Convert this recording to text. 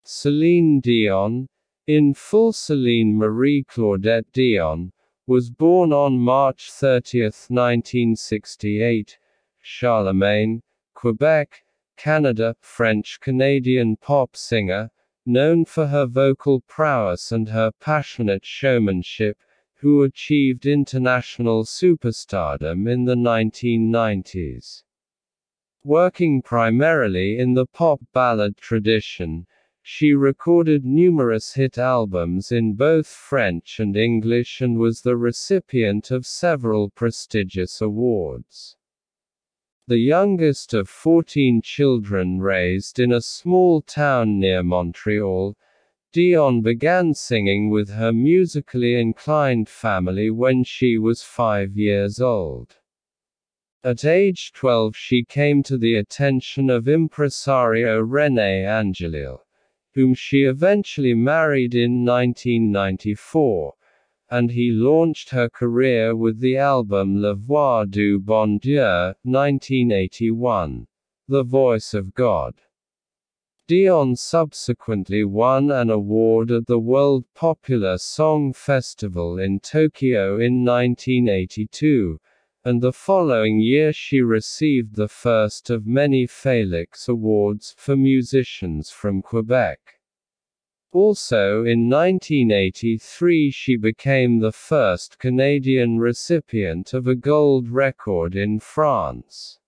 Celine Dion, in full Celine Marie Claudette Dion, was born on March 30, 1968, Charlemagne, Quebec, Canada, French-Canadian pop singer, known for her vocal prowess and her passionate showmanship, who achieved international superstardom in the 1990s. Working primarily in the pop ballad tradition, she recorded numerous hit albums in both French and English and was the recipient of several prestigious awards. The youngest of 14 children raised in a small town near Montreal, Dion began singing with her musically inclined family when she was 5 years old. At age 12 she came to the attention of impresario René Angelil, whom she eventually married in 1994, and he launched her career with the album La Voix du Bon Dieu, 1981, The Voice of God. Dion subsequently won an award at the World Popular Song Festival in Tokyo in 1982, and the following year she received the first of many Félix Awards for musicians from Quebec. Also in 1983 she became the first Canadian recipient of a gold record in France.